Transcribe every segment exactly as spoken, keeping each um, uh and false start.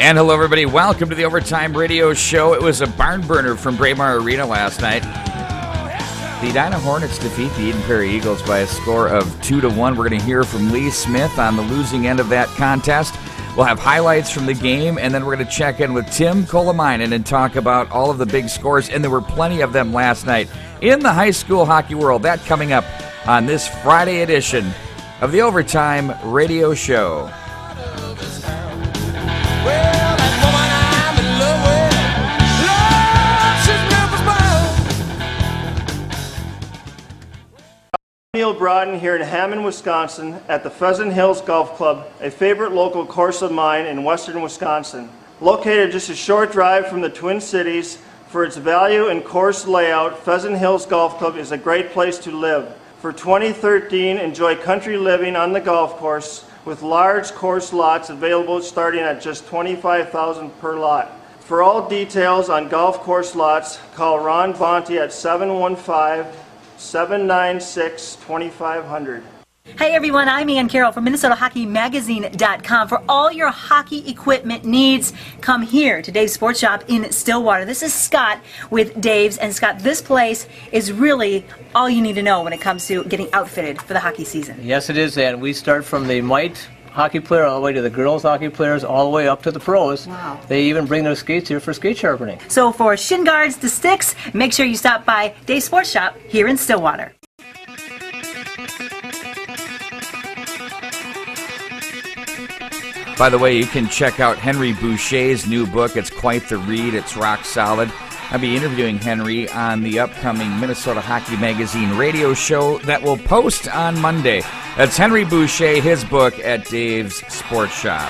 And hello, everybody. Welcome to the Overtime Radio Show. It was a barn burner from Braemar Arena last night. The Edina Hornets defeat the Eden Prairie Eagles by a score of two to one. We're going to hear from Lee Smith on the losing end of that contest. We'll have highlights from the game, and then we're going to check in with Tim Kolomainen and talk about all of the big scores, and there were plenty of them last night in the high school hockey world. That coming up on this Friday edition of the Overtime Radio Show. Neil Broughton here in Hammond, Wisconsin at the Pheasant Hills Golf Club, a favorite local course of mine in western Wisconsin. Located just a short drive from the Twin Cities, for its value and course layout, Pheasant Hills Golf Club is a great place to live. For twenty thirteen, enjoy country living on the golf course with large course lots available starting at just twenty-five thousand dollars per lot. For all details on golf course lots, call Ron Bonte at seven one five, seven nine six, two five zero zero. Hey everyone, I'm Ann Carroll from Minnesota Hockey Magazine dot com. For all your hockey equipment needs, come here to Dave's Sports Shop in Stillwater. This is Scott with Dave's, and Scott, this place is really all you need to know when it comes to getting outfitted for the hockey season. Yes, it is, and we start from the mite hockey player all the way to the girls hockey players, all the way up to the pros. Wow. They even bring their skates here for skate sharpening. So for shin guards to sticks, make sure you stop by Dave's Sports Shop here in Stillwater. By the way, you can check out Henry Boucher's new book. It's quite the read. It's rock solid. I'll be interviewing Henry on the upcoming Minnesota Hockey Magazine radio show that will post on Monday. That's Henry Boucher, his book at Dave's Sports Shop.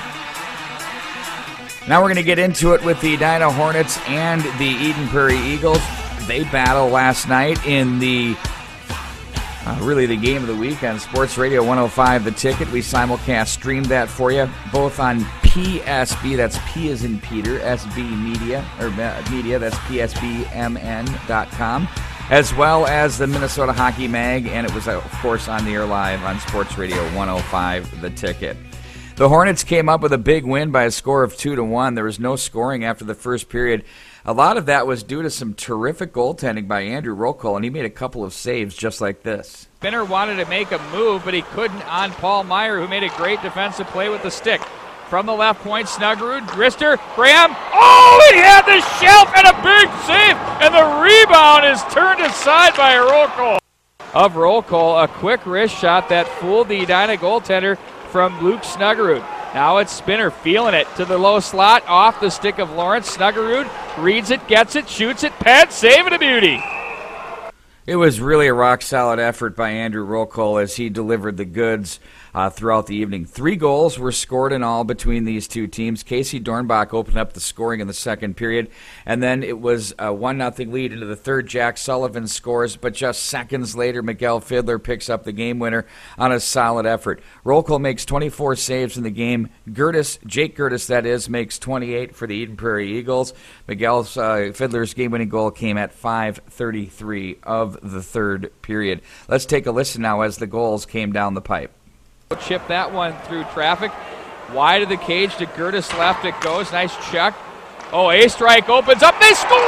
Now we're going to get into it with the Edina Hornets and the Eden Prairie Eagles. They battled last night in the Uh, really the game of the week on Sports Radio one oh five The Ticket. We simulcast streamed that for you, both on P S B, that's P as in Peter, S B Media, or uh, Media, that's P S B M N dot com, as well as the Minnesota Hockey Mag, and it was, uh, of course, on the air live on Sports Radio one oh five The Ticket. The Hornets came up with a big win by a score of two to one. There was no scoring after the first period. A lot of that was due to some terrific goaltending by Andrew Rokol, and he made a couple of saves just like this. Spinner wanted to make a move, but he couldn't on Paul Meyer, who made a great defensive play with the stick. From the left point, Snuggerud, Grister, Graham. Oh, he had the shelf and a big save, and the rebound is turned aside by Rokol. Of Rokol, a quick wrist shot that fooled the Edina goaltender from Luke Snuggerud. Now it's Spinner feeling it to the low slot, off the stick of Lawrence. Snuggerud reads it, gets it, shoots it, pad, save it a beauty. It was really a rock-solid effort by Andrew Rokol as he delivered the goods uh, throughout the evening. Three goals were scored in all between these two teams. Casey Dornbach opened up the scoring in the second period, and then it was a one nothing lead into the third. Jack Sullivan scores, but just seconds later, Miguel Fiddler picks up the game winner on a solid effort. Rokol makes twenty-four saves in the game. Gertis, Jake Gertis, that is, makes twenty-eight for the Eden Prairie Eagles. Miguel uh, Fiddler's game-winning goal came at five thirty-three of the third period. Let's take a listen now as the goals came down the pipe. Chip that one through traffic. Wide of the cage to Gertis left it goes. Nice check. Oh, A-Strike opens up. They score!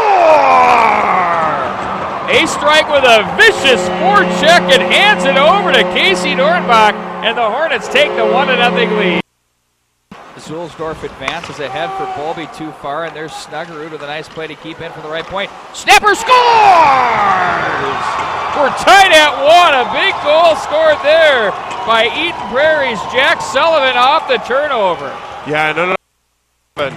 A-Strike with a vicious forecheck and hands it over to Casey Dornbach, and the Hornets take the one to nothing lead. Zulsdorf advances ahead for Bowlby too far, and there's Snuggerud with a nice play to keep in from the right point. Snapper scores! We're tied at one. A big goal scored there by Eden Prairie's Jack Sullivan off the turnover. Yeah, no, no.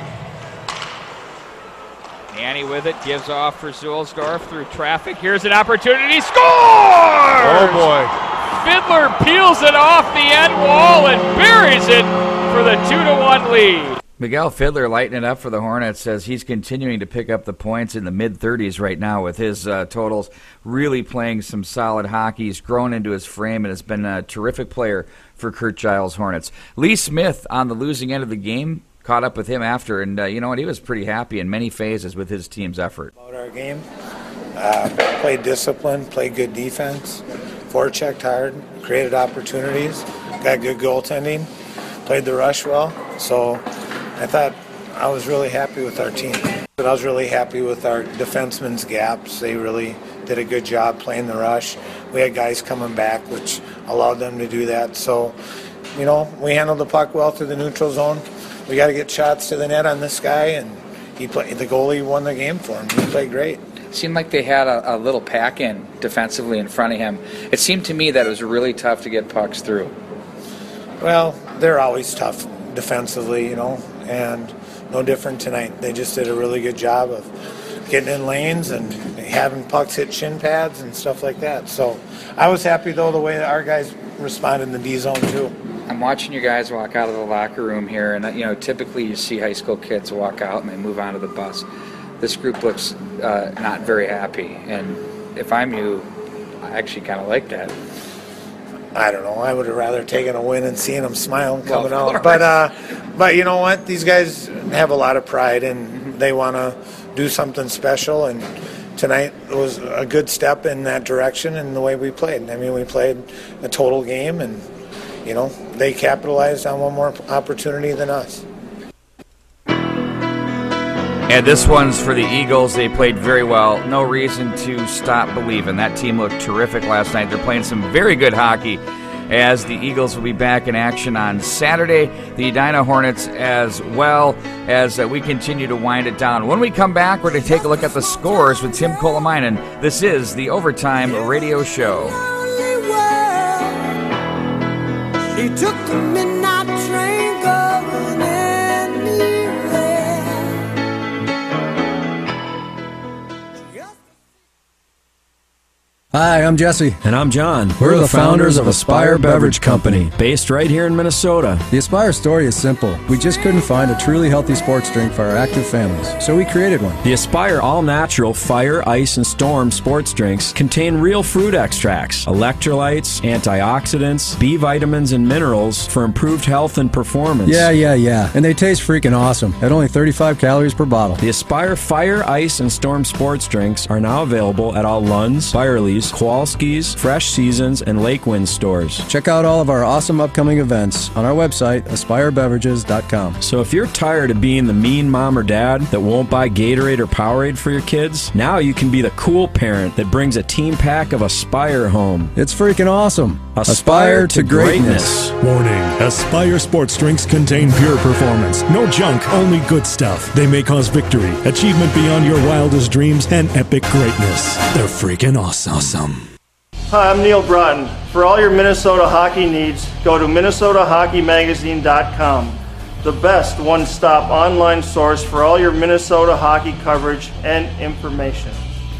Annie with it, gives off for Zulsdorf through traffic. Here's an opportunity. Scores! Oh, boy. Fiddler peels it off the end wall and buries it for the two to one lead. Miguel Fiddler lighting it up for the Hornets as he's continuing to pick up the points in the mid-thirties right now with his uh, totals, really playing some solid hockey. He's grown into his frame and has been a terrific player for Kurt Giles' Hornets. Lee Smith on the losing end of the game, caught up with him after, and uh, you know what, he was pretty happy in many phases with his team's effort. About our game, uh, played discipline, played good defense, forechecked hard, created opportunities, got good goaltending, played the rush well, so I thought I was really happy with our team. But I was really happy with our defensemen's gaps. They really did a good job playing the rush. We had guys coming back, which allowed them to do that. So, you know, we handled the puck well through the neutral zone. We got to get shots to the net on this guy, and he played, the goalie won the game for him. He played great. It seemed like they had a, a little pack-in defensively in front of him. It seemed to me that it was really tough to get pucks through. Well, they're always tough defensively, you know, and no different tonight. They just did a really good job of getting in lanes and having pucks hit shin pads and stuff like that. So I was happy, though, the way that our guys responded in the D zone, too. I'm watching you guys walk out of the locker room here, and, you know, typically you see high school kids walk out and they move on to the bus. This group looks uh, not very happy, and if I'm you, I actually kind of like that. I don't know. I would have rather taken a win and seeing them smiling coming well, out. But, uh, but you know what? These guys have a lot of pride, and mm-hmm. they want to do something special, and tonight was a good step in that direction in the way we played. I mean, we played a total game, and, you know, they capitalized on one more opportunity than us. And this one's for the Eagles. They played very well. No reason to stop believing. That team looked terrific last night. They're playing some very good hockey as the Eagles will be back in action on Saturday. The Edina Hornets as well as uh, we continue to wind it down. When we come back, we're going to take a look at the scores with Tim Kolamainen. This is the Overtime Radio Show. He took the midnight train going anywhere. Hi, I'm Jesse. And I'm John. We're, We're the, the founders of Aspire Beverage Company, based right here in Minnesota. The Aspire story is simple. We just couldn't find a truly healthy sports drink for our active families, so we created one. The Aspire all-natural Fire, Ice, and Storm sports drinks contain real fruit extracts, electrolytes, antioxidants, B vitamins, and minerals for improved health and performance. Yeah, yeah, yeah. And they taste freaking awesome at only thirty-five calories per bottle. The Aspire Fire, Ice, and Storm sports drinks are now available at all Lund's, Byerly's, Kowalski's, Fresh Seasons, and Lake Wind stores. Check out all of our awesome upcoming events on our website, aspire beverages dot com. So if you're tired of being the mean mom or dad that won't buy Gatorade or Powerade for your kids, now you can be the cool parent that brings a team pack of Aspire home. It's freaking awesome. Aspire, Aspire to greatness. greatness. Warning, Aspire sports drinks contain pure performance. No junk, only good stuff. They may cause victory, achievement beyond your wildest dreams, and epic greatness. They're freaking awesome. awesome. Hi, I'm Neil Broughton. For all your Minnesota hockey needs, go to minnesota hockey magazine dot com, the best one-stop online source for all your Minnesota hockey coverage and information.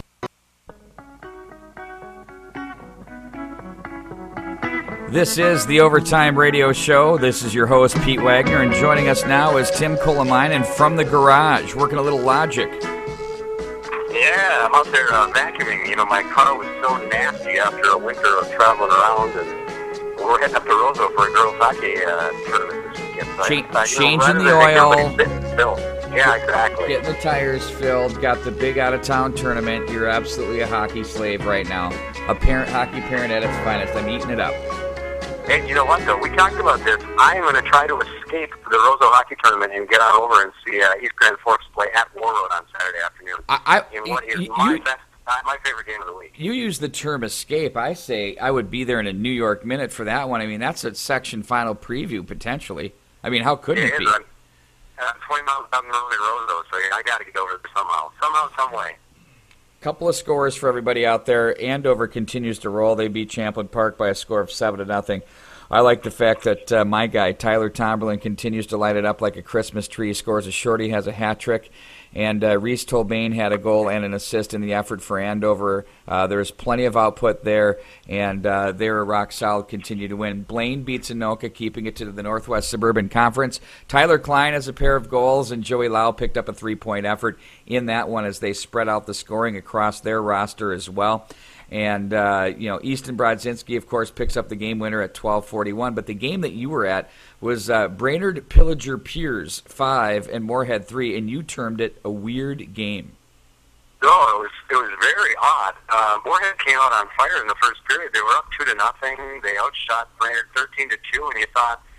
This is the Overtime Radio Show. This is your host, Pete Wagner, and joining us now is Tim Kolamainen from the garage, working a little logic. Yeah, I'm out there uh, vacuuming. You know, my car was so nasty after a winter of traveling around, and we're heading up to Roseau for a girls' hockey uh, tournament this weekend. So Ch- I, changing know, the oil. Yeah, exactly. Getting the tires filled, got the big out-of-town tournament. You're absolutely a hockey slave right now. A parent, hockey parent at its finest. I'm eating it up. And you know what, though? We talked about this. I am going to try to escape the Roseau hockey tournament and get on over and see uh, East Grand Forks play at Warroad on Saturday afternoon. I, I, in what is you, my, best, uh, my favorite game of the week. You use the term escape. I say I would be there in a New York minute for that one. I mean, that's a section final preview, potentially. I mean, how couldn't it, it be? Uh, twenty miles down the road at Roseau, so I got to get over there somehow. Somehow, some way. Couple of scores for everybody out there. Andover continues to roll. They beat Champlain Park by a score of seven to nothing. I like the fact that uh, my guy, Tyler Tomberlin, continues to light it up like a Christmas tree. Scores a shorty, has a hat trick. And uh, Reese Tolbane had a goal and an assist in the effort for Andover. Uh, there's plenty of output there, and uh, they're rock solid, continue to win. Blaine beats Anoka, keeping it to the Northwest Suburban Conference. Tyler Klein has a pair of goals, and Joey Lau picked up a three-point effort in that one as they spread out the scoring across their roster as well. And, uh, you know, Easton Brodzinski, of course, picks up the game winner at twelve forty-one. But the game that you were at was uh, Brainerd Pillager Piers five and Moorhead three, and you termed it a weird game. No, it was it was very odd. Uh, Moorhead came out on fire in the first period. They were up two to nothing. They outshot Brainerd thirteen to two, and you thought,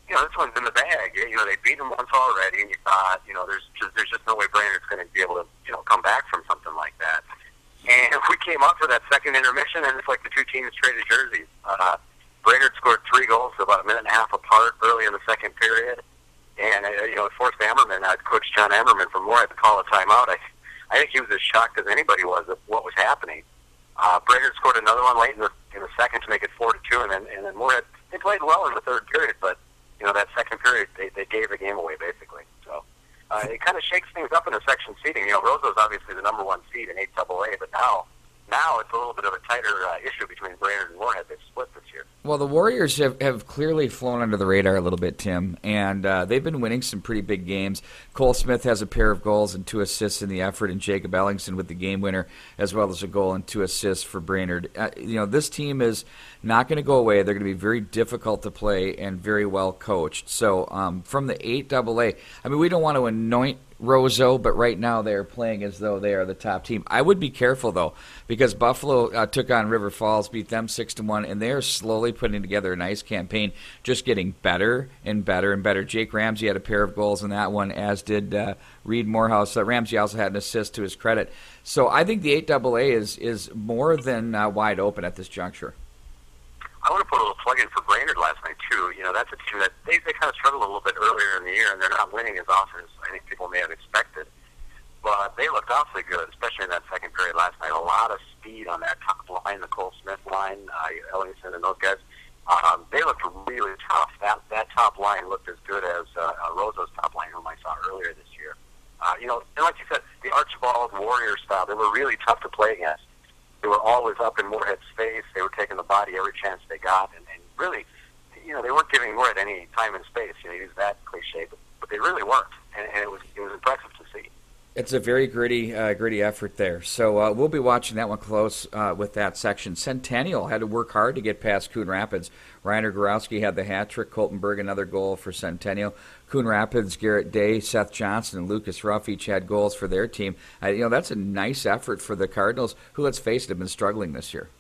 you know, this one's in the bag. You know, they beat them once already, and you thought, you know, there's just, there's just no way Brainerd's going to be able to, you know, come back from something like that. And we came up for that second intermission, and it's like the two teams traded jerseys. Uh, Brainerd scored three goals about a minute and a half apart early in the second period. And, uh, you know, it forced Ammerman, uh, Coach John Ammerman from Moorhead, to call a timeout. I, I think he was as shocked as anybody was at what was happening. Uh, Brainerd scored another one late in the, in the second to make it four to two, and then, and then Moorhead, they played well in the third period, but, you know, that second period, they, they gave the game away, basically. So uh, it kind of shakes things up in the section seeding. You know, Roseau's obviously the number one seed in eight double A, but now, now it's a little bit of a tighter uh, issue between Brainerd and Moorhead. They've split this year. Well, the Warriors have, have clearly flown under the radar a little bit, Tim, and uh, they've been winning some pretty big games. Cole Smith has a pair of goals and two assists in the effort, and Jacob Ellingson with the game winner, as well as a goal and two assists for Brainerd. Uh, you know, this team is not going to go away. They're going to be very difficult to play and very well coached. So um, from the eight double A, I mean, we don't want to anoint Roseau, but right now they are playing as though they are the top team. I would be careful, though, because Buffalo uh, took on River Falls, beat them six to one, and they are slowly putting together a nice campaign, just getting better and better and better. Jake Ramsey had a pair of goals in that one, as did uh, Reed Morehouse. Uh, Ramsey also had an assist to his credit. So I think the eight double A is, is more than uh, wide open at this juncture. I want to put a little plug in for Brainerd last night, too. You know, that's a team that they, they kind of struggled a little bit earlier in the year, and they're not winning as often as I think people may have expected. But they looked awfully good, especially in that second period last night. A lot of speed on that top line, the Cole Smith line, uh, Ellingson and those guys. Um, they looked really tough. That that top line looked as good as uh, uh, Roseau's top line, whom I saw earlier this year. Uh, you know, and like you said, the Archibald Warrior style, they were really tough to play against. They were always up in Moorhead's face. They were taking the body every chance they got, and, and really, you know, they weren't giving Moorhead any time and space. You know, use that cliche, but, but they really weren't, and, and it was it was impressive to see. It's a very gritty, uh, gritty effort there. So uh, we'll be watching that one close uh, with that section. Centennial had to work hard to get past Coon Rapids. Reiner Gorowski had the hat trick. Colton Berg another goal for Centennial. Coon Rapids, Garrett Day, Seth Johnson, and Lucas Ruff each had goals for their team. Uh, you know, that's a nice effort for the Cardinals, who, let's face it, have been struggling this year.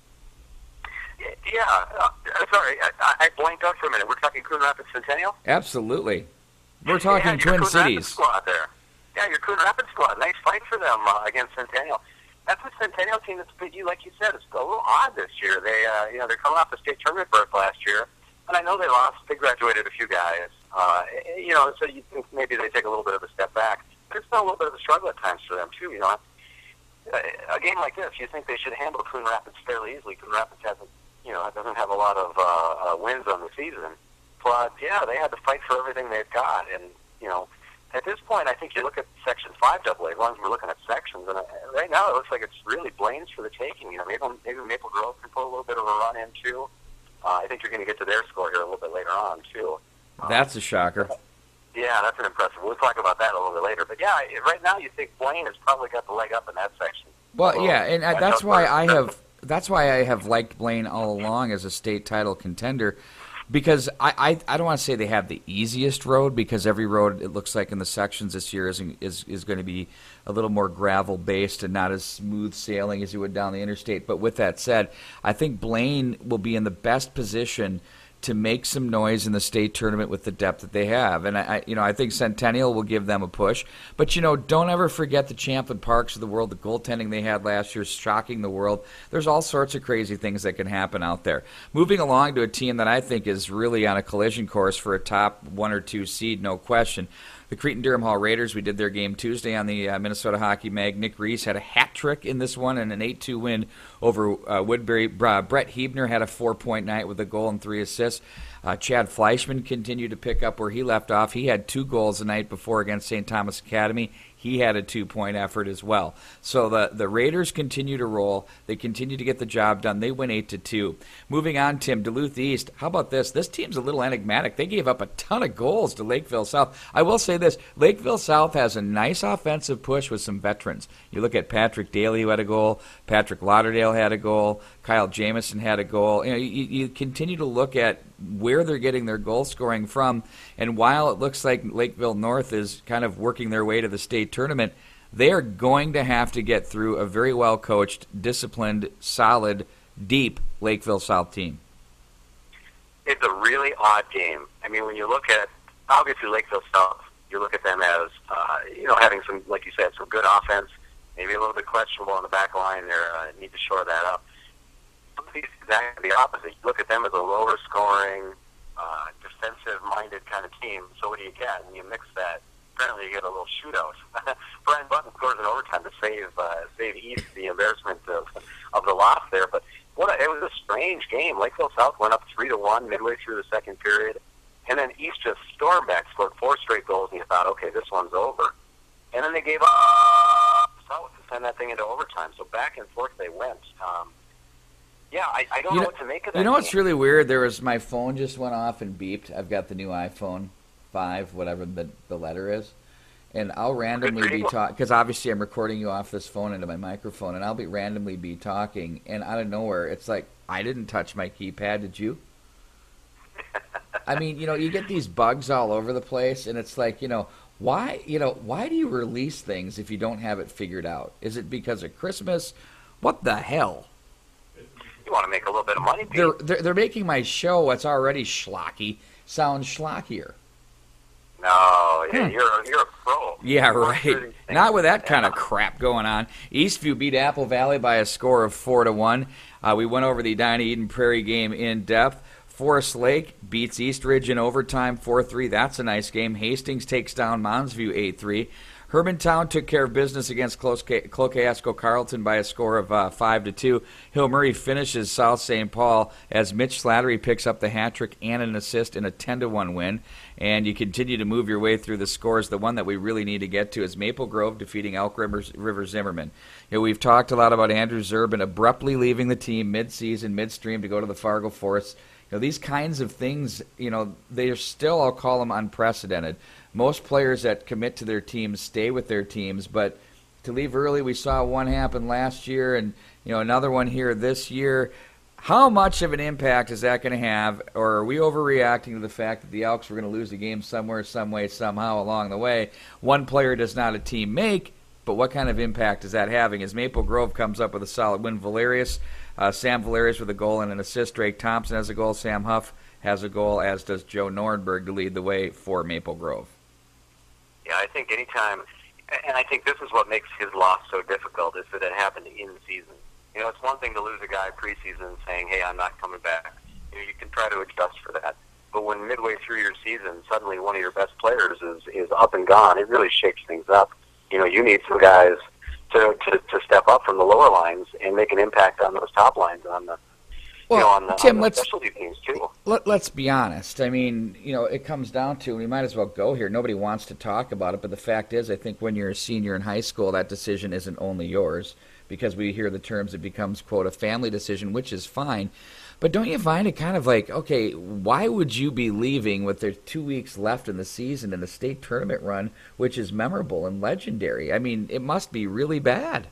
Yeah, uh, sorry, I, I blanked out for a minute. We're talking Coon Rapids Centennial? Absolutely. We're talking yeah, Twin Coon Cities. Rapids squad there. Yeah, your Coon Rapids squad. Nice fight for them uh, against Centennial. That's a Centennial team that's, you like you said, it's a little odd this year. They, uh, you know, they're coming off the state tournament berth last year, and I know they lost. They graduated a few guys. Uh, you know, so you think maybe they take a little bit of a step back. But it's been a little bit of a struggle at times for them too. You know, a game like this, you think they should handle Coon Rapids fairly easily. Coon Rapids hasn't, you know, doesn't have a lot of uh, uh, wins on the season, but yeah, they had to fight for everything they've got, and you know. At this point, I think you look at Section five double A, as long as we're looking at sections, and right now it looks like it's really Blaine's for the taking. You know, maybe, maybe Maple Grove can put a little bit of a run in, too. Uh, I think you're going to get to their score here a little bit later on, too. That's a shocker. Yeah, that's an impressive. We'll talk about that a little bit later. But, yeah, right now you think Blaine has probably got the leg up in that section. Well, so, yeah, and uh, that's why I have that's why I have liked Blaine all along as a state title contender. Because I, I, I don't want to say they have the easiest road, because every road, it looks like in the sections this year is is, is going to be a little more gravel-based and not as smooth sailing as you would down the interstate. But with that said, I think Blaine will be in the best position to make some noise in the state tournament with the depth that they have. And, I, you know, I think Centennial will give them a push. But, you know, don't ever forget the Champlin Parks of the world, the goaltending they had last year, shocking the world. There's all sorts of crazy things that can happen out there. Moving along to a team that I think is really on a collision course for a top one or two seed, no question. The Cretin-Durham Hall Raiders, we did their game Tuesday on the uh, Minnesota Hockey Mag. Nick Reese had a hat trick in this one and an eight two win over uh, Woodbury. Uh, Brett Hebner had a four-point night with a goal and three assists. Uh, Chad Fleischman continued to pick up where he left off. He had two goals the night before against Saint Thomas Academy. He had a two-point effort as well. So the, the Raiders continue to roll. They continue to get the job done. They win eight to two. Moving on, Tim, Duluth East. How about this? This team's a little enigmatic. They gave up a ton of goals to Lakeville South. I will say this. Lakeville South has a nice offensive push with some veterans. You look at Patrick Daly, who had a goal. Patrick Lauderdale had a goal. Kyle Jamison had a goal. You know, you, you continue to look at where they're getting their goal scoring from, and while it looks like Lakeville North is kind of working their way to the state tournament, they are going to have to get through a very well-coached, disciplined, solid, deep Lakeville South team. it's a really odd game. I mean, when you look at, obviously, Lakeville South, you look at them as, uh, you know, having some, like you said, some good offense, maybe a little bit questionable on the back line there, uh, need to shore that up. Somebody's exactly the opposite. You look at them as a lower scoring, uh, defensive-minded kind of team, so what do you get? And you mix that, apparently you get a little shootout. Brian Button scores in overtime to save uh, save East the embarrassment of, of the loss there, but what a, it was a strange game. Lakeville South went up three to one midway through the second period, and then East just stormed back, scored four straight goals, and you thought, okay, this one's over. And then they gave up South to send that thing into overtime. So back and forth they went. Um, yeah, I, I don't you know know what to make of that. You know game. what's really weird? There was my phone just went off and beeped. I've got the new iPhone five, whatever the the letter is. And I'll randomly be talking, because obviously I'm recording you off this phone into my microphone, and I'll be randomly be talking, and out of nowhere, it's like, I didn't touch my keypad, did you? I mean, you know, you get these bugs all over the place, and it's like, you know, why, you know, why do you release things if you don't have it figured out? Is it because of Christmas? What the hell? You want to make a little bit of money, Pete. They're, they're, they're making my show, that's already schlocky, sound schlockier. No, Hmm. you're, you're a pro. Yeah, You're right. Not with that kind of crap going on. Eastview beat Apple Valley by a score of four to one. Uh, we went over the Edina Eden Prairie game in depth. Forest Lake beats East Ridge in overtime four three. That's a nice game. Hastings takes down Monsview eight three. Hermantown took care of business against Cloquet-Asco Carleton by a score of uh, five to two. Hill Murray finishes South Saint Paul as Mitch Slattery picks up the hat trick and an assist in a ten to one win. And you continue to move your way through the scores. The one that we really need to get to is Maple Grove defeating Elk River, River Zimmerman. You know, we've talked a lot about Andrew Zerbin abruptly leaving the team mid-season, midstream to go to the Fargo Force. You know, these kinds of things, you know, they're still, I'll call them unprecedented. Most players that commit to their teams stay with their teams, but to leave early, we saw one happen last year and, you know, another one here this year. How much of an impact is that going to have, or are we overreacting to the fact that the Elks were going to lose the game somewhere, some way, somehow along the way? One player does not a team make, but what kind of impact is that having? As Maple Grove comes up with a solid win, Valerius, uh, Sam Valerius with a goal and an assist, Drake Thompson has a goal, Sam Huff has a goal, as does Joe Nornberg to lead the way for Maple Grove. Yeah, I think anytime, and I think this is what makes his loss so difficult, is that it happened in season. You know, it's one thing to lose a guy preseason saying, hey, I'm not coming back. You know, you can try to adjust for that. But when midway through your season, suddenly one of your best players is, is up and gone, it really shakes things up. You know, you need some guys to, to, to step up from the lower lines and make an impact on those top lines, on the, well, you know, on the, Tim, on the let's, specialty teams, too. Let, let's be honest. I mean, you know, it comes down to, we might as well go here. Nobody wants to talk about it, but the fact is, I think when you're a senior in high school, that decision isn't only yours, because we hear the terms, it becomes, quote, a family decision, which is fine. But don't you find it kind of like, okay, why would you be leaving with there two weeks left in the season in the state tournament run, which is memorable and legendary? I mean, it must be really bad.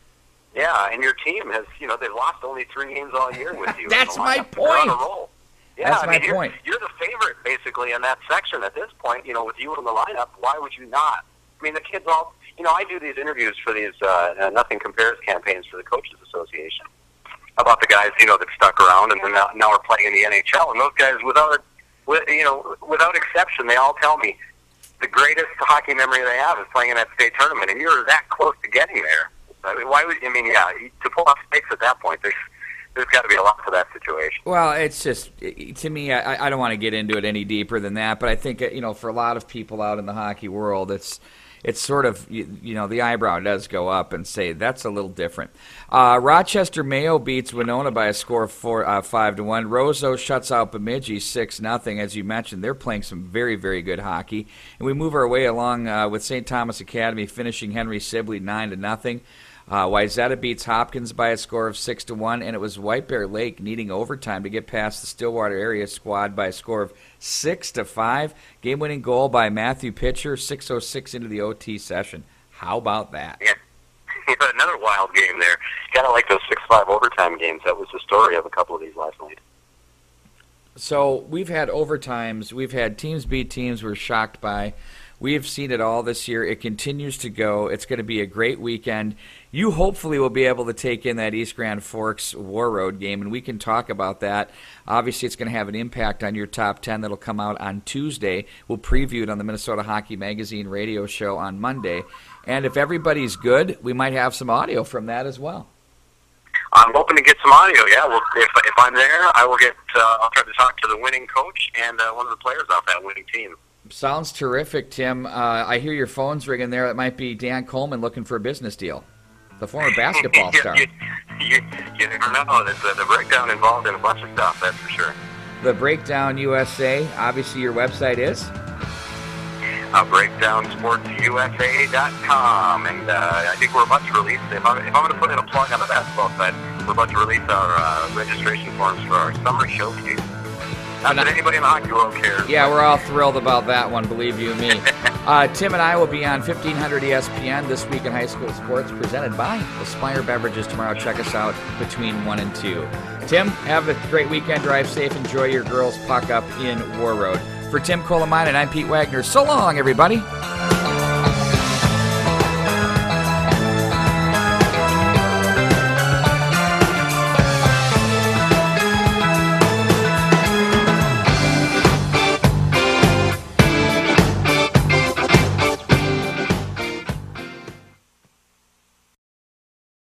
Yeah, and your team has, you know, they've lost only three games all year with you. That's my They're point. on a roll. Yeah, That's I my mean, you're, point. You're the favorite, basically, in that section at this point. You know, with you in the lineup, why would you not? I mean, the kids all, you know, I do these interviews for these uh, uh, Nothing Compares campaigns for the Coaches Association about the guys, you know, that stuck around and then now, now are playing in the N H L. And those guys, without, with, you know, without exception, they all tell me the greatest hockey memory they have is playing in that state tournament, and you're that close to getting there. I mean, why would I mean? Yeah, to pull off stakes at that point, there's there's got to be a lot to that situation. Well, it's just, to me, I, I don't want to get into it any deeper than that, but I think, you know, for a lot of people out in the hockey world, it's it's sort of, you, you know, the eyebrow does go up and say, that's a little different. Uh, Rochester Mayo beats Winona by a score of four, uh, five to one. Roseau shuts out Bemidji six nothing. As you mentioned, they're playing some very, very good hockey. And we move our way along uh, with Saint Thomas Academy finishing Henry Sibley nine to nothing. Uh, Wayzata beats Hopkins by a score of six to one, and it was White Bear Lake needing overtime to get past the Stillwater area squad by a score of six to five. Game-winning goal by Matthew Pitcher, six oh six into the O T session. How about that? Yeah, another wild game there. Kind of like those six five overtime games. That was the story of a couple of these last night. So we've had overtimes. We've had teams beat teams we're shocked by. We have seen it all this year. It continues to go. It's going to be a great weekend. You hopefully will be able to take in that East Grand Forks War Road game, and we can talk about that. Obviously, it's going to have an impact on your top ten that'll come out on Tuesday. We'll preview it on the Minnesota Hockey Magazine radio show on Monday. And if everybody's good, we might have some audio from that as well. I'm hoping to get some audio, yeah. Well, if, if I'm there, I will get, uh, I'll try to talk to the winning coach and uh, one of the players off that winning team. Sounds terrific, Tim. Uh, I hear your phone's ringing there. It might be Dan Coleman looking for a business deal, the former basketball you, star. You, you, you never know. There's uh, the breakdown involved in a bunch of stuff, that's for sure. The Breakdown U S A, obviously your website is? Uh, breakdown sports U S A dot com, and uh, I think we're about to release, if I'm, if I'm going to put in a plug on the basketball side, we're about to release our uh, registration forms for our summer showcase. Not that anybody in the hockey world cares. Yeah, we're all thrilled about that one, believe you me. uh, Tim and I will be on fifteen hundred E S P N This Week in High School Sports, presented by Aspire Beverages tomorrow. Check us out between one and two. Tim, have a great weekend. Drive safe. Enjoy your girls' puck up in War Road. For Tim Coleman and I'm Pete Wagner. So long, everybody.